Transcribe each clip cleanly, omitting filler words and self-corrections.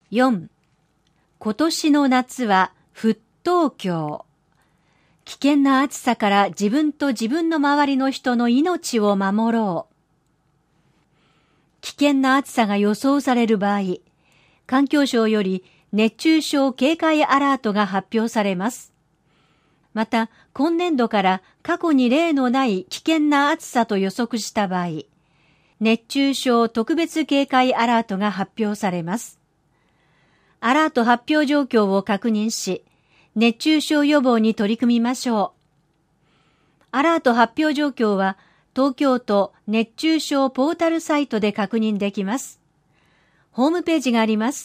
4. 今年の夏は沸騰強。危険な暑さから自分と自分の周りの人の命を守ろう。危険な暑さが予想される場合、環境省より熱中症警戒アラートが発表されます。また、今年度から過去に例のない危険な暑さと予測した場合、熱中症特別警戒アラートが発表されます。アラート発表状況を確認し、熱中症予防に取り組みましょう。アラート発表状況は、東京都熱中症ポータルサイトで確認できます。ホームページがあります。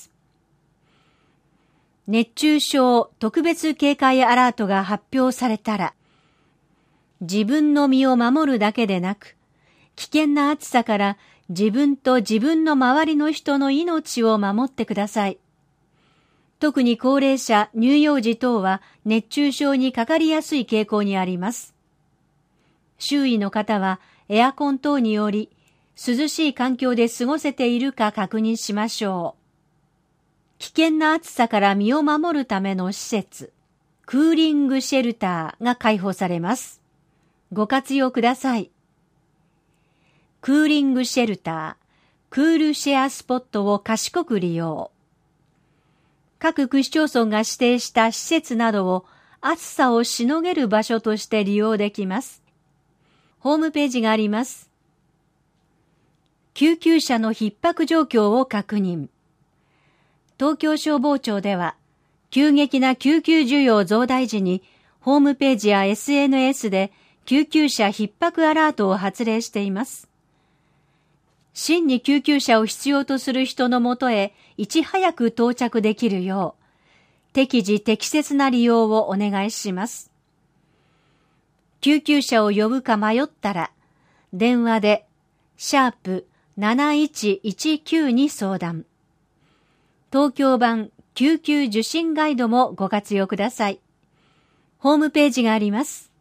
熱中症特別警戒アラートが発表されたら、自分の身を守るだけでなく、危険な暑さから自分と自分の周りの人の命を守ってください。特に高齢者、乳幼児等は熱中症にかかりやすい傾向にあります。周囲の方はエアコン等により涼しい環境で過ごせているか確認しましょう。危険な暑さから身を守るための施設、クーリングシェルターが開放されます。ご活用ください。クーリングシェルター、クールシェアスポットを賢く利用。各区市町村が指定した施設などを暑さをしのげる場所として利用できます。ホームページがあります。救急車の逼迫状況を確認。東京消防庁では、急激な救急需要増大時に、ホームページや SNS で救急車逼迫アラートを発令しています。真に救急車を必要とする人のもとへいち早く到着できるよう、適時適切な利用をお願いします。救急車を呼ぶか迷ったら、電話で#7119に相談。東京版救急受診ガイドもご活用ください。ホームページがあります。